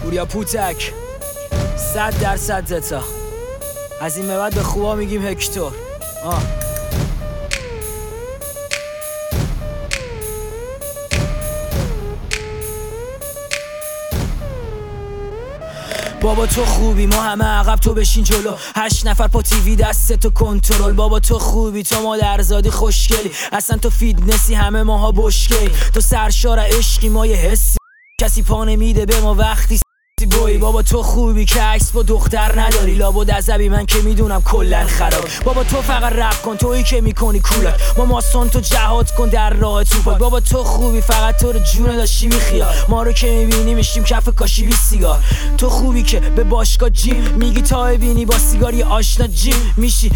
پوریا پوتک 100% زتا. از این به بعد به خوبا میگیم هکتور. بابا تو خوبی، ما همه عقب تو بشین جلو. 8 نفر پا تیوی دست تو کنترل. بابا تو خوبی، تو مادرزادی خوشگلی. اصلا تو فیتنسی، همه ماها بشگی. تو سرشار عشقی، ما یه حسی. کسی پا نمیده به ما وقتی بوی. بابا تو خوبی که عکس با دختر نداری. لابد عذبی، من که میدونم کلن خراب. بابا تو فقط رپ کن، تویی که میکنی کولک. ما ماسون، تو جهاد کن در راه توپاک. بابا تو خوبی، فقط تو رو جونه داشتی میخیال. ما رو که میبینی میشیم کف کاشی 20 سیگار. تو خوبی که به باشگاه جیم میگی تا ببینی با سیگاری آشنا جیم میشی.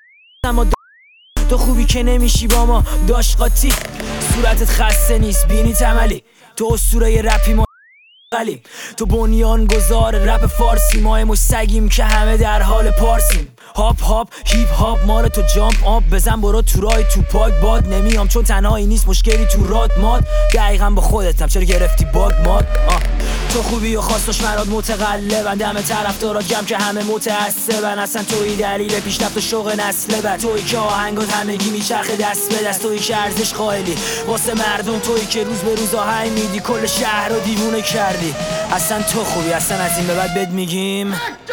تو خوبی که نمیشی با ما داش قاطی. صورتت خسته نیست، بینی تملی. تو اسطوره رپی، ما غلیم. تو بنیان گذار رپ فارسی. ما مش سگیم که همه در حال پارسیم. هاپ هاپ هیپ هاپ، مال تو جامپ آب بزن برو تو رای تو پاک. باد نمیام چون تنهایی نیست مشکلی تو راد ماد. دقیقا با خودتم چرا گرفتی باگ ماد. تو خوبی و خواستش مراد متقلبن. دم طرفدارات جمع که همه متعصبن. اصلا توی دلیل پیشرفت و شوق نسل بعد. تویی که آهنگات همگی میچرخه دست به دست. تویی که ارزش قائلی واسه مردم. تویی که روز به روز آهنگ میدی کل شهر رو دیوونه کردی. اصلا تو خوبی، اصلا از این به بعد بد میگیم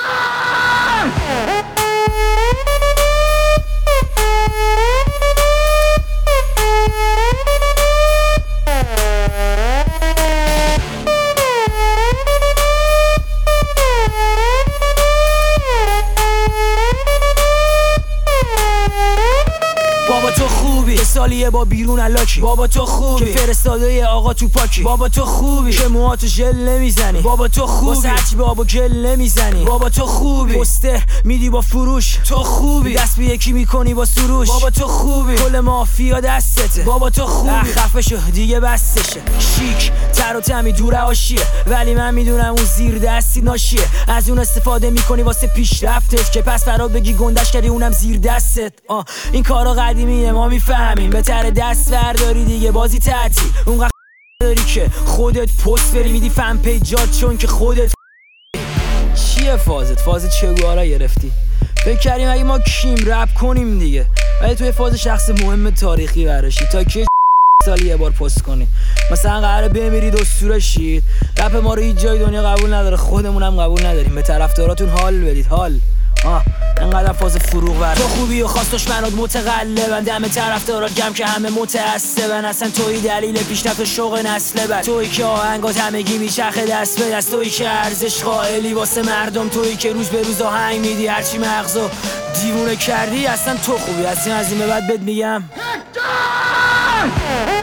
بابا تو خوبی، سالیه با بیرون الاکی. بابا تو خوبی که فرستاده آقا تو پاکی. بابا تو خوبی که موهاتو ژل نمیزنی. بابا تو خوبی واسه هرچی به آب و گل نمیزنی. بابا تو خوبی پوستر میدی با فروش. تو خوبی دست به یکی میکنی با سروش. بابا تو خوبی کل مافیا دستته. بابا تو خوبی خفه شو دیگه بسشه. شیک تر و تمی دور حاشیه، ولی من میدونم اون زیر دستی ناشیه. از اون استفاده میکنی واسه پیشرفتت که پس فرا بگی گندش کردی اونم زیر دستت. این کارا قدیمیه ما میفهمیم. بهتره دست برداری دیگه بازی تعطیل. اونقدر داری که خودت پست بری میدی فن پیجات چون که خودت چیه فازت؟ فاز چگوارا گرفتی؟ فکر کردیم اگه ما کیم رپ کنیم دیگه، ولی توی فاز شخص مهم تاریخی برشی تا که سالی یه بار پست کنی. مثلا قراره بمیرید اسطوره شید. رپ ما رو هیچ جای دنیا قبول نداره، خودمونم قبول نداریم. به طرفداراتون حال بدید حال. انقدر فاز فروغ ور. تو خوبی و خواست دشمنات متقلبن. دم طرفدارات جمع که همه متعصبن. اصلا توی دلیل پیشرفت و شوق نسل بعد. تویی که آهنگات همگی میچرخه دست به دست. تویی که ارزش قائلی واسه مردم. تویی که روز به روز آهنگ میدی هرچی مغزو دیوونه کردی. اصلا تو خوبی، اصلا از این به بعد بد میگم